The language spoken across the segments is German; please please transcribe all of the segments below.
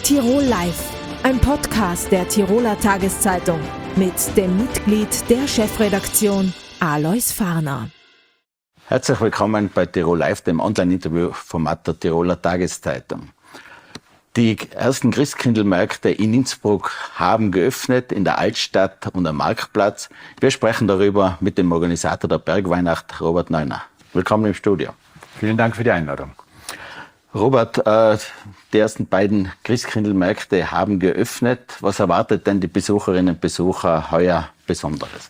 Tirol Live, ein Podcast der Tiroler Tageszeitung mit dem Mitglied der Chefredaktion Alois Farner. Herzlich willkommen bei Tirol Live, dem Online-Interview-Format der Tiroler Tageszeitung. Die ersten Christkindlmärkte in Innsbruck haben geöffnet, in der Altstadt und am Marktplatz. Wir sprechen darüber mit dem Organisator der Bergweihnacht, Robert Neuner. Willkommen im Studio. Vielen Dank für die Einladung. Robert, die ersten beiden Christkindlmärkte haben geöffnet. Was erwartet denn die Besucherinnen und Besucher heuer Besonderes?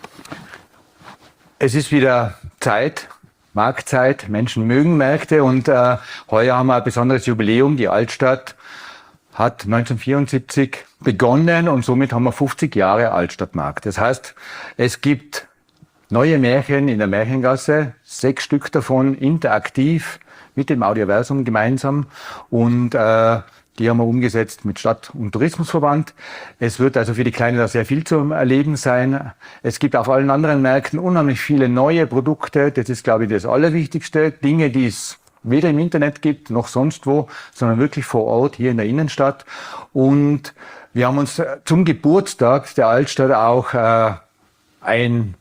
Es ist wieder Zeit, Marktzeit. Menschen mögen Märkte und heuer haben wir ein besonderes Jubiläum. Die Altstadt hat 1974 begonnen und somit haben wir 50 Jahre Altstadtmarkt. Das heißt, es gibt neue Märchen in der Märchengasse, 6 Stück davon interaktiv mit dem Audioversum gemeinsam und die haben wir umgesetzt mit Stadt- und Tourismusverband. Es wird also für die Kleinen da sehr viel zum Erleben sein. Es gibt auf allen anderen Märkten unheimlich viele neue Produkte. Das ist, glaube ich, das Allerwichtigste. Dinge, die es weder im Internet gibt, noch sonst wo, sondern wirklich vor Ort hier in der Innenstadt. Und wir haben uns zum Geburtstag der Altstadt auch einen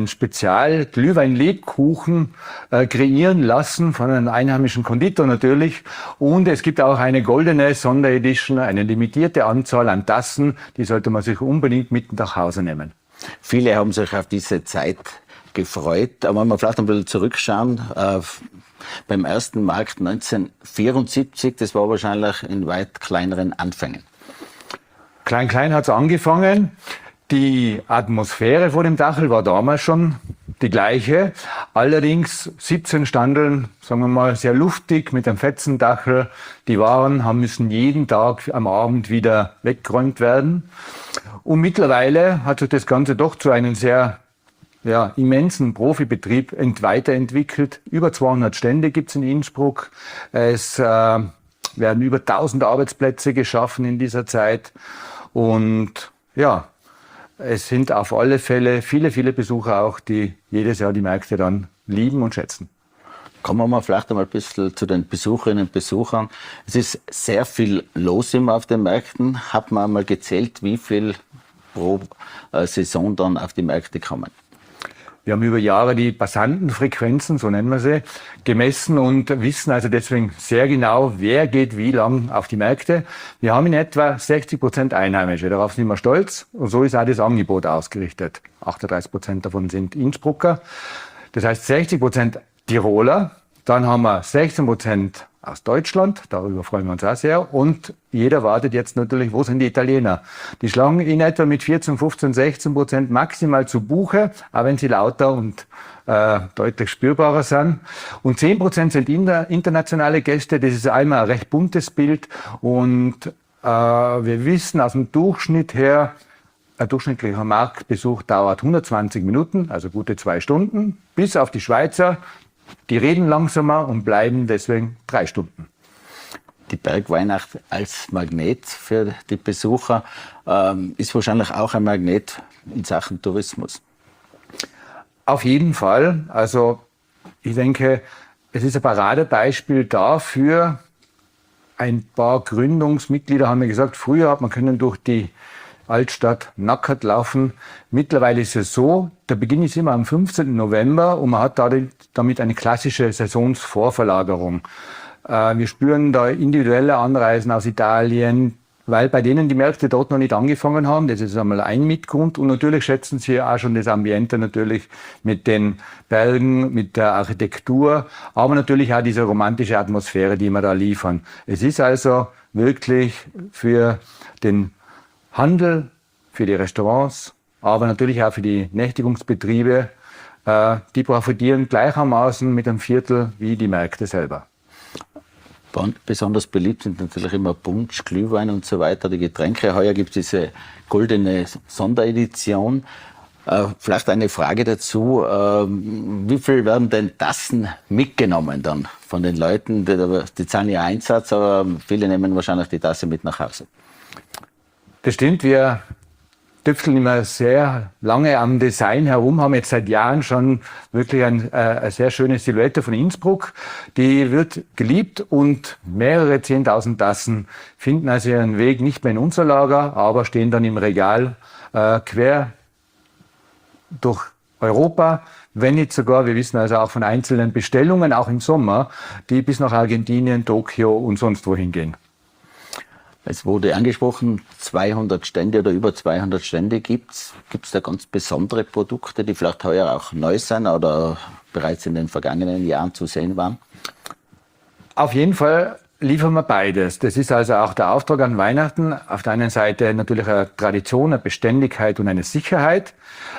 Spezial-Glühwein-Lebkuchen kreieren lassen von einem einheimischen Konditor natürlich. Und es gibt auch eine goldene Sonderedition, eine limitierte Anzahl an Tassen, die sollte man sich unbedingt mit nach Hause nehmen. Viele haben sich auf diese Zeit gefreut, aber wenn wir vielleicht ein bisschen zurückschauen, beim ersten Markt 1974, das war wahrscheinlich in weit kleineren Anfängen. Klein hat es angefangen. Die Atmosphäre vor dem Dachel war damals schon die gleiche. Allerdings 17 Standeln, sagen wir mal, sehr luftig mit einem fetzen Dachel. Die Waren müssen jeden Tag am Abend wieder weggeräumt werden. Und mittlerweile hat sich das Ganze doch zu einem sehr immensen Profibetrieb weiterentwickelt. Über 200 Stände gibt's in Innsbruck. Es werden über 1000 Arbeitsplätze geschaffen in dieser Zeit. Und ja, es sind auf alle Fälle viele Besucher auch, die jedes Jahr die Märkte dann lieben und schätzen. Kommen wir mal vielleicht einmal ein bisschen zu den Besucherinnen und Besuchern. Es ist sehr viel los immer auf den Märkten. Hat man einmal gezählt, wie viel pro Saison dann auf die Märkte kommen? Wir haben über Jahre die Passantenfrequenzen, so nennen wir sie, gemessen und wissen also deswegen sehr genau, wer geht wie lang auf die Märkte. Wir haben in etwa 60% Einheimische, darauf sind wir stolz und so ist auch das Angebot ausgerichtet. 38% davon sind Innsbrucker, das heißt 60% Tiroler, dann haben wir 16% aus Deutschland, darüber freuen wir uns auch sehr. Und jeder wartet jetzt natürlich, wo sind die Italiener? Die schlagen in etwa mit 14, 15, 16% maximal zu Buche, auch wenn sie lauter und deutlich spürbarer sind. Und 10% sind internationale Gäste, das ist einmal ein recht buntes Bild. Und wir wissen aus dem Durchschnitt her, ein durchschnittlicher Marktbesuch dauert 120 Minuten, also gute 2 Stunden, bis auf die Schweizer. Die reden langsamer und bleiben deswegen 3 Stunden. Die Bergweihnacht als Magnet für die Besucher ist wahrscheinlich auch ein Magnet in Sachen Tourismus. Auf jeden Fall. Also ich denke, es ist ein Paradebeispiel dafür. Ein paar Gründungsmitglieder haben mir gesagt, früher hat man können durch die Altstadt nackert laufen. Mittlerweile ist es so, der Beginn ist immer am 15. November und man hat damit eine klassische Saisonsvorverlagerung. Wir spüren da individuelle Anreisen aus Italien, weil bei denen die Märkte dort noch nicht angefangen haben. Das ist einmal ein Mitgrund. Und natürlich schätzen sie auch schon das Ambiente natürlich mit den Bergen, mit der Architektur, aber natürlich auch diese romantische Atmosphäre, die wir da liefern. Es ist also wirklich für den Handel, für die Restaurants, aber natürlich auch für die Nächtigungsbetriebe, die profitieren gleichermaßen mit einem Viertel wie die Märkte selber. Besonders beliebt sind natürlich immer Punsch, Glühwein und so weiter, die Getränke. Heuer gibt es diese goldene Sonderedition. Vielleicht eine Frage dazu, wie viel werden denn Tassen mitgenommen dann von den Leuten? Die zahlen ja Einsatz, aber viele nehmen wahrscheinlich die Tasse mit nach Hause. Das stimmt, wir tüfteln immer sehr lange am Design herum, haben jetzt seit Jahren schon wirklich eine sehr schöne Silhouette von Innsbruck. Die wird geliebt und mehrere 10.000 Tassen finden also ihren Weg nicht mehr in unser Lager, aber stehen dann im Regal quer durch Europa, wenn nicht sogar, wir wissen also auch von einzelnen Bestellungen, auch im Sommer, die bis nach Argentinien, Tokio und sonst wohin gehen. Es wurde angesprochen, 200 Stände oder über 200 Stände gibt's. Gibt es da ganz besondere Produkte, die vielleicht heuer auch neu sind oder bereits in den vergangenen Jahren zu sehen waren? Auf jeden Fall liefern wir beides. Das ist also auch der Auftrag an Weihnachten. Auf der einen Seite natürlich eine Tradition, eine Beständigkeit und eine Sicherheit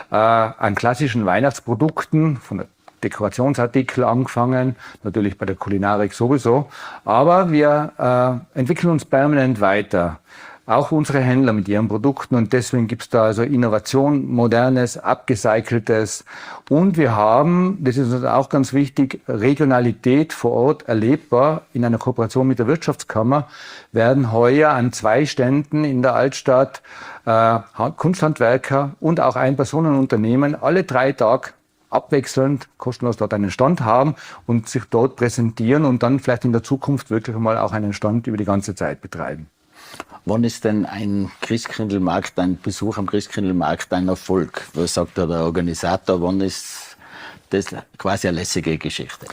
an klassischen Weihnachtsprodukten, von der Dekorationsartikel angefangen, natürlich bei der Kulinarik sowieso. Aber wir entwickeln uns permanent weiter. Auch unsere Händler mit ihren Produkten und deswegen gibt es da also Innovation, modernes, abgecyceltes und wir haben, das ist uns auch ganz wichtig, Regionalität vor Ort erlebbar. In einer Kooperation mit der Wirtschaftskammer werden heuer an 2 Ständen in der Altstadt Kunsthandwerker und auch Ein-Personen-Unternehmen alle 3 Tage abwechselnd kostenlos dort einen Stand haben und sich dort präsentieren und dann vielleicht in der Zukunft wirklich mal auch einen Stand über die ganze Zeit betreiben. Wann ist denn ein Christkindlmarkt, ein Besuch am Christkindlmarkt ein Erfolg? Was sagt da der Organisator? Wann ist das quasi eine lässige Geschichte?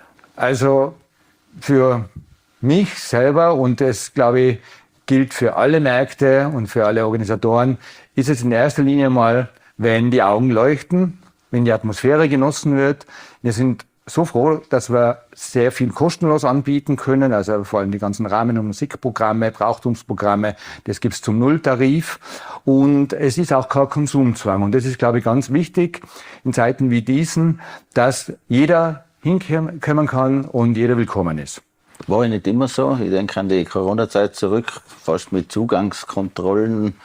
Also für mich selber, und das, glaube ich, gilt für alle Märkte und für alle Organisatoren, ist es in erster Linie mal, wenn die Augen leuchten, wenn die Atmosphäre genossen wird. Wir sind so froh, dass wir sehr viel kostenlos anbieten können, also vor allem die ganzen Rahmen- und Musikprogramme, Brauchtumsprogramme, das gibt's zum Nulltarif und es ist auch kein Konsumzwang und das ist, glaube ich, ganz wichtig in Zeiten wie diesen, dass jeder hinkommen kann und jeder willkommen ist. War ja nicht immer so. Ich denke an die Corona-Zeit zurück, fast mit Zugangskontrollen,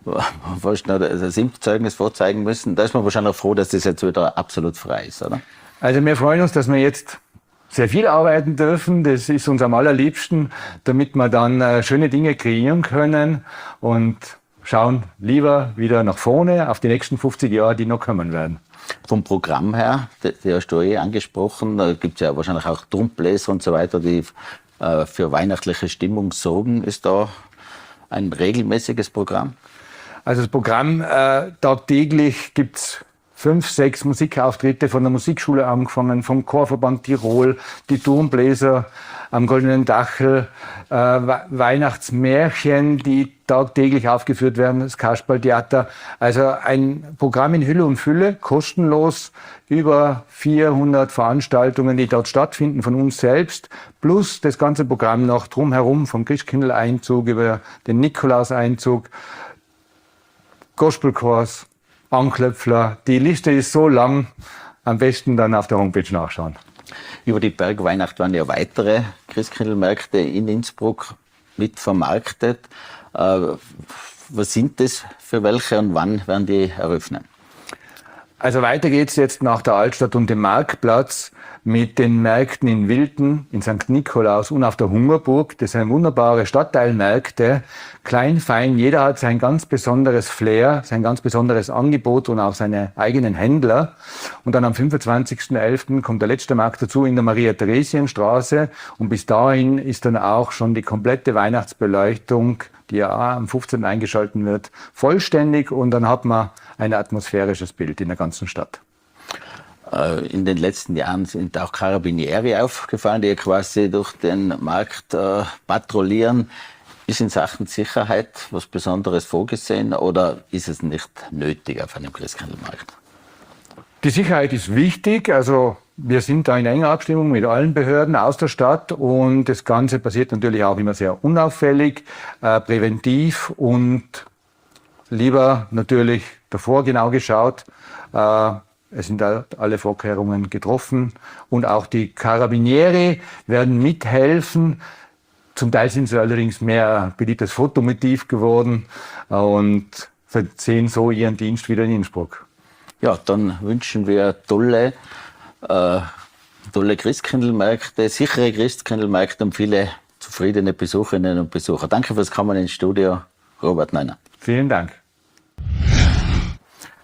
fast noch das Impfzeugnis vorzeigen müssen. Da ist man wahrscheinlich auch froh, dass das jetzt wieder absolut frei ist, oder? Also wir freuen uns, dass wir jetzt sehr viel arbeiten dürfen. Das ist uns am allerliebsten, damit wir dann schöne Dinge kreieren können und schauen lieber wieder nach vorne auf die nächsten 50 Jahre, die noch kommen werden. Vom Programm her, die hast du angesprochen, da gibt es ja wahrscheinlich auch Trumpbläser und so weiter, die für weihnachtliche Stimmung sorgen. Ist da ein regelmäßiges Programm? Also das Programm tagtäglich gibt's 5, 6 Musikauftritte von der Musikschule angefangen, vom Chorverband Tirol, die Turmbläser am Goldenen Dachel, Weihnachtsmärchen, die tagtäglich aufgeführt werden, das Kasperltheater. Also ein Programm in Hülle und Fülle, kostenlos, über 400 Veranstaltungen, die dort stattfinden von uns selbst, plus das ganze Programm noch drumherum, vom Christkindl-Einzug über den Nikolaus-Einzug, Gospelchors, Anklöpfler. Die Liste ist so lang, am besten dann auf der Homepage nachschauen. Über die Bergweihnacht waren ja weitere Christkindlmärkte in Innsbruck mit vermarktet. Was sind das für welche und wann werden die eröffnen? Also weiter geht's jetzt nach der Altstadt und dem Marktplatz mit den Märkten in Wilten, in St. Nikolaus und auf der Hungerburg. Das sind wunderbare Stadtteilmärkte, klein, fein. Jeder hat sein ganz besonderes Flair, sein ganz besonderes Angebot und auch seine eigenen Händler. Und dann am 25.11. kommt der letzte Markt dazu in der Maria-Theresien-Straße. Und bis dahin ist dann auch schon die komplette Weihnachtsbeleuchtung, die ja am 15. eingeschalten wird, vollständig. Und dann hat man ein atmosphärisches Bild in der ganzen Stadt. In den letzten Jahren sind auch Carabinieri aufgefallen, die quasi durch den Markt patrouillieren. Ist in Sachen Sicherheit was Besonderes vorgesehen oder ist es nicht nötig auf einem Christkindlmarkt? Die Sicherheit ist wichtig. Also wir sind da in enger Abstimmung mit allen Behörden aus der Stadt und das Ganze passiert natürlich auch immer sehr unauffällig, präventiv und lieber natürlich davor genau geschaut. Es sind alle Vorkehrungen getroffen und auch die Carabinieri werden mithelfen. Zum Teil sind sie allerdings mehr beliebtes Fotomotiv geworden und sehen so ihren Dienst wieder in Innsbruck. Ja, dann wünschen wir tolle Christkindlmärkte, sichere Christkindlmärkte und viele zufriedene Besucherinnen und Besucher. Danke fürs Kommen ins Studio, Robert Neuner. Vielen Dank.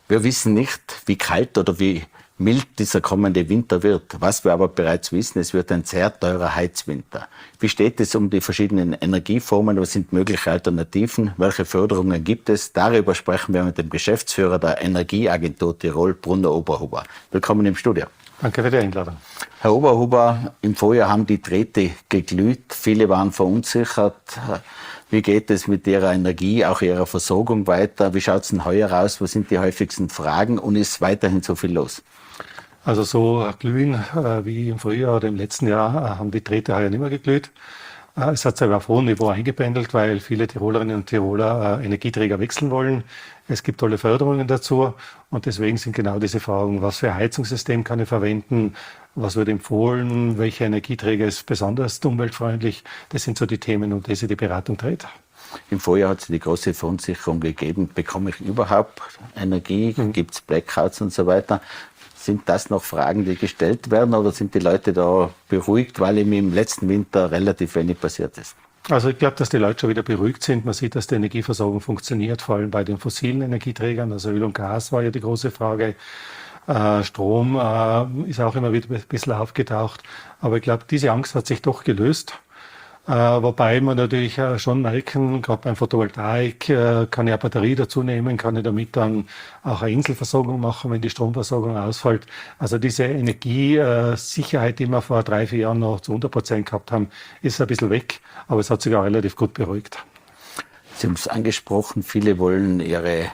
Wir wissen nicht, wie kalt oder wie mild dieser kommende Winter wird. Was wir aber bereits wissen, es wird ein sehr teurer Heizwinter. Wie steht es um die verschiedenen Energieformen? Was sind mögliche Alternativen? Welche Förderungen gibt es? Darüber sprechen wir mit dem Geschäftsführer der Energieagentur Tirol, Bruno Oberhuber. Willkommen im Studio. Danke für die Einladung. Herr Oberhuber, im Vorjahr haben die Drähte geglüht. Viele waren verunsichert. Wie geht es mit Ihrer Energie, auch Ihrer Versorgung weiter? Wie schaut es denn heuer aus? Was sind die häufigsten Fragen? Und ist weiterhin so viel los? Also so glühen wie im Frühjahr oder im letzten Jahr haben die Drähte heuer nicht mehr geglüht. Es hat sich aber auf hohem Niveau eingependelt, weil viele Tirolerinnen und Tiroler Energieträger wechseln wollen. Es gibt tolle Förderungen dazu und deswegen sind genau diese Fragen, was für ein Heizungssystem kann ich verwenden, was wird empfohlen, welcher Energieträger ist besonders umweltfreundlich. Das sind so die Themen, um die sich die Beratung dreht. Im Vorjahr hat es die große Verunsicherung gegeben, bekomme ich überhaupt Energie, gibt es Blackouts und so weiter. Sind das noch Fragen, die gestellt werden oder sind die Leute da beruhigt, weil ihm im letzten Winter relativ wenig passiert ist? Also ich glaube, dass die Leute schon wieder beruhigt sind. Man sieht, dass die Energieversorgung funktioniert, vor allem bei den fossilen Energieträgern. Also Öl und Gas war ja die große Frage. Strom ist auch immer wieder ein bisschen aufgetaucht. Aber ich glaube, diese Angst hat sich doch gelöst. Wobei man natürlich schon merken, gerade beim Photovoltaik kann ich eine Batterie dazu nehmen, kann ich damit dann auch eine Inselversorgung machen, wenn die Stromversorgung ausfällt. Also diese Energiesicherheit, die wir vor 3-4 Jahren noch zu 100% gehabt haben, ist ein bisschen weg, aber es hat sich auch relativ gut beruhigt. Sie haben es angesprochen, viele wollen ihre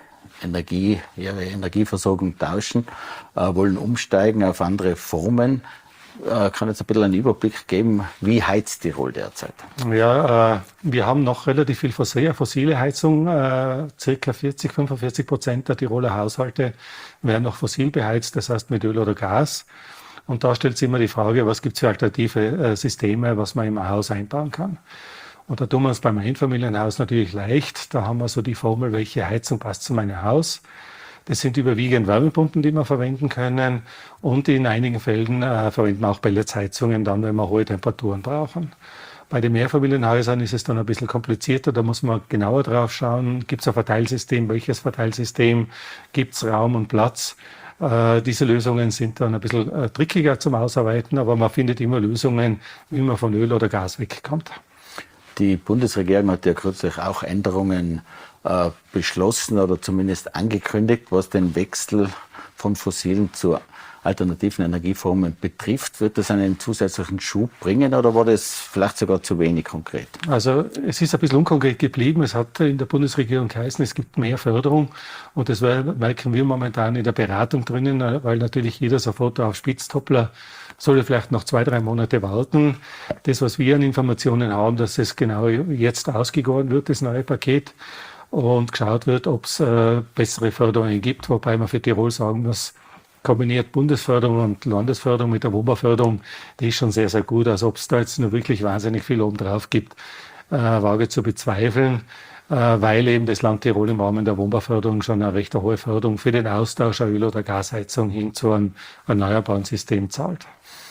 Energieversorgung tauschen, wollen umsteigen auf andere Formen. Kann jetzt ein bisschen einen Überblick geben, wie heizt Tirol derzeit? Ja, wir haben noch relativ viel fossile Heizung. Circa 40-45% der Tiroler Haushalte werden noch fossil beheizt, das heißt mit Öl oder Gas. Und da stellt sich immer die Frage, was gibt es für alternative Systeme, was man im Haus einbauen kann. Und da tun wir uns beim Einfamilienhaus natürlich leicht. Da haben wir so die Formel, welche Heizung passt zu meinem Haus. Das sind überwiegend Wärmepumpen, die wir verwenden können. Und in einigen Fällen verwenden wir auch Pelletsheizungen dann, wenn wir hohe Temperaturen brauchen. Bei den Mehrfamilienhäusern ist es dann ein bisschen komplizierter. Da muss man genauer drauf schauen. Gibt es ein Verteilsystem? Welches Verteilsystem? Gibt es Raum und Platz? Diese Lösungen sind dann ein bisschen trickiger zum Ausarbeiten, aber man findet immer Lösungen, wie man von Öl oder Gas wegkommt. Die Bundesregierung hat ja kürzlich auch Änderungen beschlossen oder zumindest angekündigt, was den Wechsel von fossilen zu alternativen Energieformen betrifft. Wird das einen zusätzlichen Schub bringen oder war das vielleicht sogar zu wenig konkret? Also es ist ein bisschen unkonkret geblieben. Es hat in der Bundesregierung geheißen, es gibt mehr Förderung und das merken wir momentan in der Beratung drinnen, weil natürlich jeder sofort auf Spitztoppler sollte vielleicht noch 2-3 Monate warten. Das, was wir an Informationen haben, dass es genau jetzt ausgegoren wird, das neue Paket, und geschaut wird, ob es bessere Förderungen gibt, wobei man für Tirol sagen muss, kombiniert Bundesförderung und Landesförderung mit der WOBA-Förderung, die ist schon sehr, sehr gut. Also ob es da jetzt nur wirklich wahnsinnig viel obendrauf gibt, wage zu bezweifeln, weil eben das Land Tirol im Rahmen der WOBA-Förderung schon eine recht hohe Förderung für den Austausch einer Öl- oder Gasheizung hin zu einem erneuerbaren System zahlt.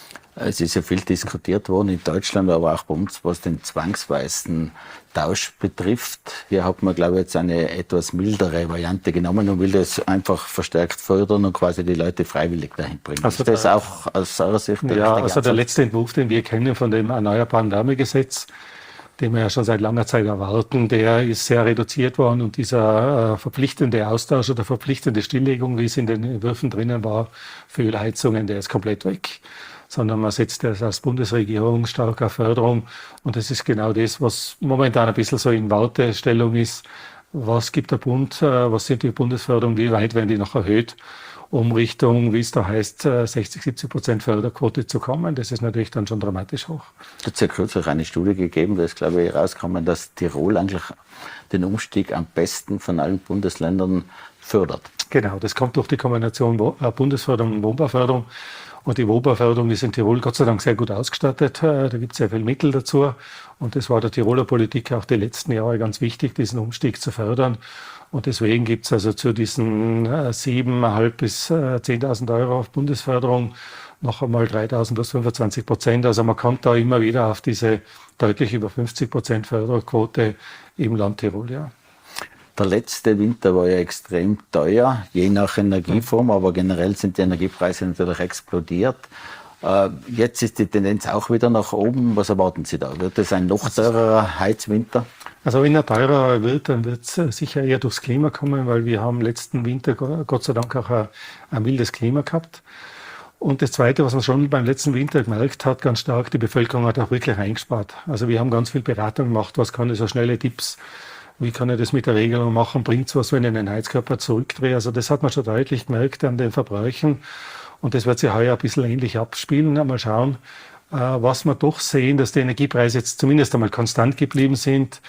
Es ist ja viel diskutiert worden in Deutschland, aber auch bei uns, was den zwangsweisen Tausch betrifft. Hier hat man, glaube ich, jetzt eine etwas mildere Variante genommen und will das einfach verstärkt fördern und quasi die Leute freiwillig dahin bringen. Also ist das auch aus eurer Sicht der richtige Ansatz? Der letzte Entwurf, den wir kennen von dem Erneuerbaren Wärmegesetz, den wir ja schon seit langer Zeit erwarten, der ist sehr reduziert worden und dieser verpflichtende Austausch oder verpflichtende Stilllegung, wie es in den Entwürfen drinnen war, für Ölheizungen, der ist komplett weg. Sondern man setzt das als Bundesregierung stark auf Förderung. Und das ist genau das, was momentan ein bisschen so in Wartestellung ist. Was gibt der Bund, was sind die Bundesförderungen, wie weit werden die noch erhöht, um Richtung, wie es da heißt, 60-70% Förderquote zu kommen. Das ist natürlich dann schon dramatisch hoch. Es hat ja kürzlich eine Studie gegeben, da ist, glaube ich, rausgekommen, dass Tirol eigentlich den Umstieg am besten von allen Bundesländern fördert. Genau, das kommt durch die Kombination Bundesförderung und WOBA-Förderung. Und die WOBA-Förderung ist in Tirol Gott sei Dank sehr gut ausgestattet. Da gibt es sehr viel Mittel dazu. Und das war der Tiroler Politik auch die letzten Jahre ganz wichtig, diesen Umstieg zu fördern. Und deswegen gibt es also zu diesen 7.500 bis 10.000 Euro auf Bundesförderung noch einmal 3.000 plus 25%. Also man kommt da immer wieder auf diese deutlich über 50% Förderquote im Land Tirol, ja. Der letzte Winter war ja extrem teuer, je nach Energieform, aber generell sind die Energiepreise natürlich explodiert. Jetzt ist die Tendenz auch wieder nach oben. Was erwarten Sie da? Wird es ein noch teurerer Heizwinter? Also wenn er teurer wird, dann wird es sicher eher durchs Klima kommen, weil wir haben letzten Winter Gott sei Dank auch ein mildes Klima gehabt. Und das Zweite, was man schon beim letzten Winter gemerkt hat, ganz stark, die Bevölkerung hat auch wirklich eingespart. Also wir haben ganz viel Beratung gemacht, was kann ich, so schnelle Tipps, wie kann ich das mit der Regelung machen, bringt's was, wenn ich den Heizkörper zurückdrehe. Also das hat man schon deutlich gemerkt an den Verbräuchen. Und das wird sich heuer ein bisschen ähnlich abspielen. Mal schauen, was wir doch sehen, dass die Energiepreise jetzt zumindest einmal konstant geblieben sind.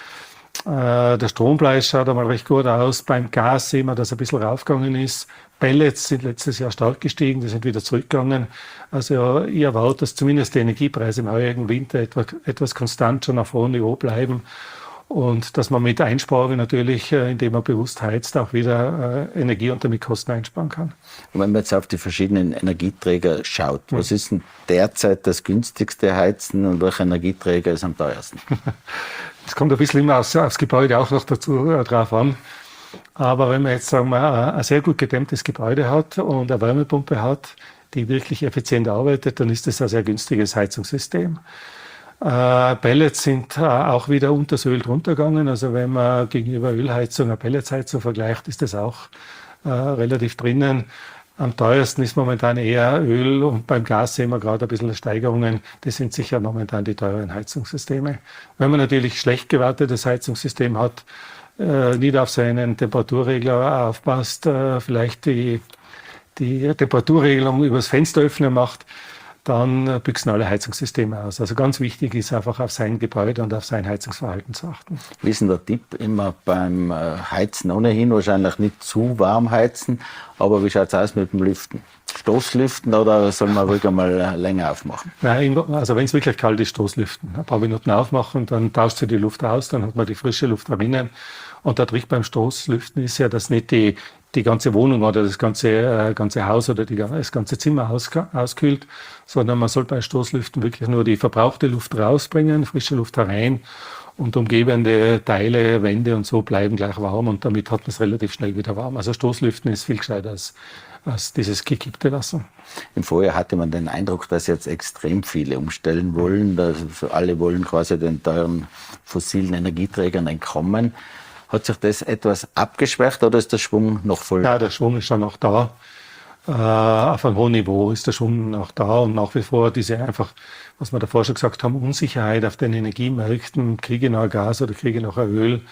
Der Strompreis schaut einmal recht gut aus. Beim Gas sehen wir, dass er ein bisschen raufgegangen ist. Pellets sind letztes Jahr stark gestiegen, die sind wieder zurückgegangen. Also ich erwarte, dass zumindest die Energiepreise im heurigen Winter etwas konstant schon auf hohem Niveau bleiben. Und dass man mit Einsparungen natürlich, indem man bewusst heizt, auch wieder Energie und damit Kosten einsparen kann. Und wenn man jetzt auf die verschiedenen Energieträger schaut, was ist denn derzeit das günstigste Heizen und welcher Energieträger ist am teuersten? Es kommt ein bisschen immer aufs Gebäude auch noch dazu drauf an. Aber wenn man jetzt, sagen wir, ein sehr gut gedämmtes Gebäude hat und eine Wärmepumpe hat, die wirklich effizient arbeitet, dann ist das ein sehr günstiges Heizungssystem. Pellets sind auch wieder unter das Öl drunter gegangen. Also wenn man gegenüber Ölheizung eine Pelletsheizung vergleicht, ist das auch relativ drinnen. Am teuersten ist momentan eher Öl und beim Gas sehen wir gerade ein bisschen Steigerungen. Das sind sicher momentan die teuren Heizungssysteme. Wenn man natürlich schlecht gewartetes Heizungssystem hat, nicht auf seinen Temperaturregler aufpasst, vielleicht die Temperaturregelung übers Fenster öffnen macht, dann büchsen alle Heizungssysteme aus. Also ganz wichtig ist einfach auf sein Gebäude und auf sein Heizungsverhalten zu achten. Wie ist denn der Tipp? Immer beim Heizen ohnehin wahrscheinlich nicht zu warm heizen, aber wie schaut es aus mit dem Lüften? Stoßlüften oder soll man ruhig einmal länger aufmachen? Nein, also wenn es wirklich kalt ist, Stoßlüften. Ein paar Minuten aufmachen, dann tauscht sich die Luft aus, dann hat man die frische Luft drinnen. Und der Trick beim Stoßlüften ist ja, dass nicht die ganze Wohnung oder das ganze Haus oder das ganze Zimmer auskühlt, sondern man soll bei Stoßlüften wirklich nur die verbrauchte Luft rausbringen, frische Luft herein und umgebende Teile, Wände und so bleiben gleich warm und damit hat man es relativ schnell wieder warm. Also Stoßlüften ist viel gescheiter als dieses gekippte lassen. Im Vorjahr hatte man den Eindruck, dass jetzt extrem viele umstellen wollen, dass alle wollen quasi den teuren fossilen Energieträgern entkommen. Hat sich das etwas abgeschwächt oder ist der Schwung noch voll? Ja, der Schwung ist schon noch da. Auf einem hohen Niveau ist der Schwung noch da und nach wie vor diese einfach, was wir davor schon gesagt haben, Unsicherheit auf den Energiemärkten, kriege ich noch ein Gas oder kriege ich noch ein Öl,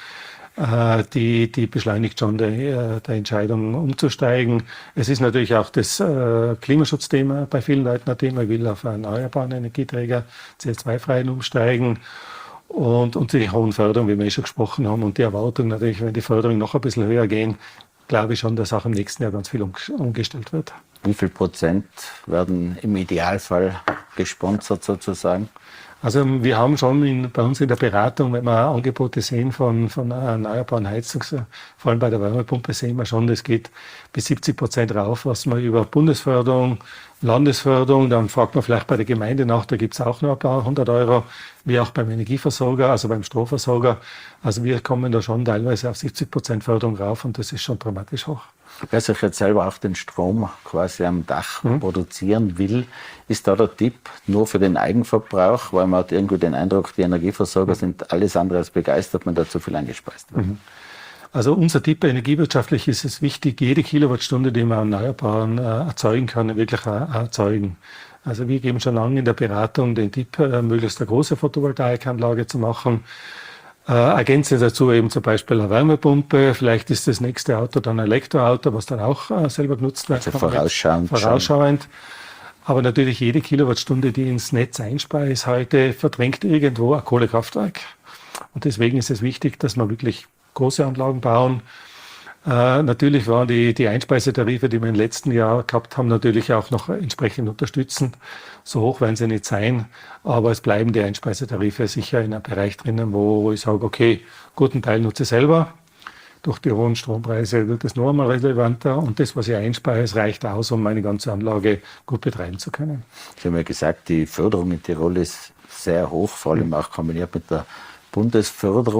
die beschleunigt schon der Entscheidung umzusteigen. Es ist natürlich auch das Klimaschutzthema bei vielen Leuten ein Thema. Ich will auf einen erneuerbaren Energieträger, CO2-freien umsteigen. Und die hohen Förderungen, wie wir schon gesprochen haben, und die Erwartung natürlich, wenn die Förderungen noch ein bisschen höher gehen, glaube ich schon, dass auch im nächsten Jahr ganz viel umgestellt wird. Wie viel Prozent werden im Idealfall gesponsert sozusagen? Also wir haben schon bei uns in der Beratung, wenn wir Angebote sehen von erneuerbaren Heizung, vor allem bei der Wärmepumpe sehen wir schon, das geht bis 70% rauf, was man über Bundesförderung, Landesförderung, dann fragt man vielleicht bei der Gemeinde nach, da gibt's auch noch ein paar 100 Euro, wie auch beim Energieversorger, also beim Stromversorger. Also wir kommen da schon teilweise auf 70% Förderung rauf und das ist schon dramatisch hoch. Wer sich jetzt selber auch den Strom quasi am Dach produzieren will, ist da der Tipp nur für den Eigenverbrauch, weil man hat irgendwie den Eindruck, die Energieversorger sind alles andere als begeistert, wenn da zu viel eingespeist wird. Also unser Tipp, energiewirtschaftlich ist es wichtig, jede Kilowattstunde, die man Erneuerbaren erzeugen kann, wirklich erzeugen. Also wir geben schon lange in der Beratung den Tipp, möglichst eine große Photovoltaikanlage zu machen. Ergänzen dazu eben zum Beispiel eine Wärmepumpe, vielleicht ist das nächste Auto dann ein Elektroauto, was dann auch selber genutzt wird. Also vorausschauend. Aber natürlich jede Kilowattstunde, die ins Netz einspeist heute, verdrängt irgendwo ein Kohlekraftwerk. Und deswegen ist es wichtig, dass man wirklich große Anlagen bauen. Natürlich waren die Einspeisetarife, die wir im letzten Jahr gehabt haben, natürlich auch noch entsprechend unterstützend. So hoch werden sie nicht sein, aber es bleiben die Einspeisetarife sicher in einem Bereich drinnen, wo ich sage, okay, guten Teil nutze ich selber. Durch die hohen Strompreise wird es noch einmal relevanter und das, was ich einspeise, reicht aus, um meine ganze Anlage gut betreiben zu können. Sie haben ja gesagt, die Förderung in Tirol ist sehr hoch, vor allem auch kombiniert mit der Bundesförderung.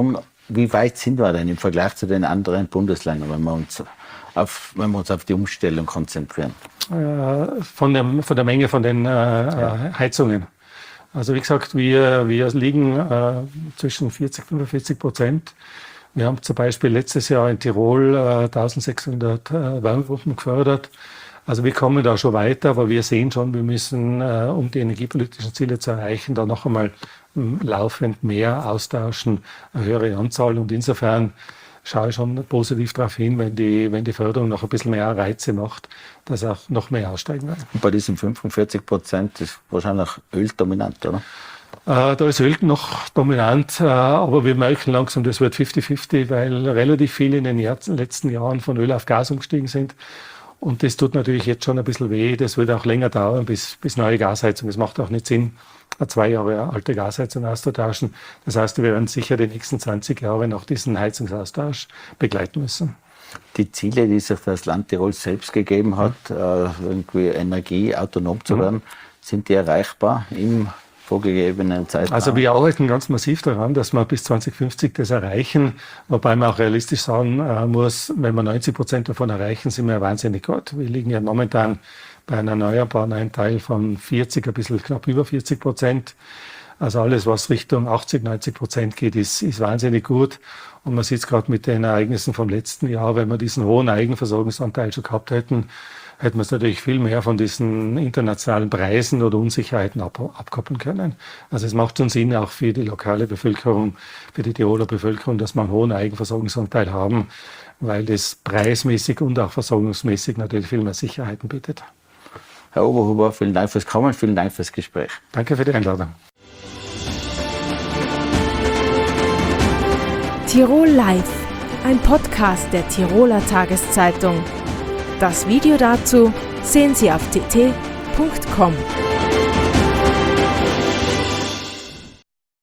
Wie weit sind wir denn im Vergleich zu den anderen Bundesländern, wenn wir uns auf die Umstellung konzentrieren? Von der Menge von den Heizungen. Also wie gesagt, wir liegen zwischen 40-45%. Wir haben zum Beispiel letztes Jahr in Tirol 1600 Wärmepumpen gefördert. Also wir kommen da schon weiter, aber wir sehen schon, wir müssen, um die energiepolitischen Ziele zu erreichen, da noch einmal laufend mehr austauschen, eine höhere Anzahl. Und insofern schaue ich schon positiv darauf hin, wenn die Förderung noch ein bisschen mehr Reize macht, dass auch noch mehr aussteigen werden. Und bei diesen 45% ist wahrscheinlich Öl dominant, oder? Da ist Öl noch dominant, aber wir merken langsam, das wird 50-50, weil relativ viele in den letzten Jahren von Öl auf Gas umgestiegen sind. Und das tut natürlich jetzt schon ein bisschen weh. Das wird auch länger dauern bis neue Gasheizung. Es macht auch nicht Sinn, eine 2 Jahre alte Gasheizung auszutauschen. Das heißt, wir werden sicher die nächsten 20 Jahre noch diesen Heizungsaustausch begleiten müssen. Die Ziele, die sich das Land Tirol selbst gegeben hat, irgendwie energieautonom zu werden, sind die erreichbar im vorgegebenen Zeitraum? Also wir arbeiten ganz massiv daran, dass wir bis 2050 das erreichen, wobei man auch realistisch sagen muss, wenn wir 90% davon erreichen, sind wir wahnsinnig gut. Wir liegen ja momentan bei einem erneuerbaren Anteil von 40, ein bisschen knapp über 40%. Also alles, was Richtung 80-90% geht, ist wahnsinnig gut. Und man sieht es gerade mit den Ereignissen vom letzten Jahr, wenn wir diesen hohen Eigenversorgungsanteil schon gehabt hätten wir es natürlich viel mehr von diesen internationalen Preisen oder Unsicherheiten abkoppeln können. Also es macht schon Sinn, auch für die lokale Bevölkerung, für die Tiroler Bevölkerung, dass wir einen hohen Eigenversorgungsanteil haben, weil das preismäßig und auch versorgungsmäßig natürlich viel mehr Sicherheiten bietet. Herr Oberhuber, vielen Dank fürs Kommen, vielen Dank fürs Gespräch. Danke für die Einladung. Tirol Live, ein Podcast der Tiroler Tageszeitung. Das Video dazu sehen Sie auf tt.com.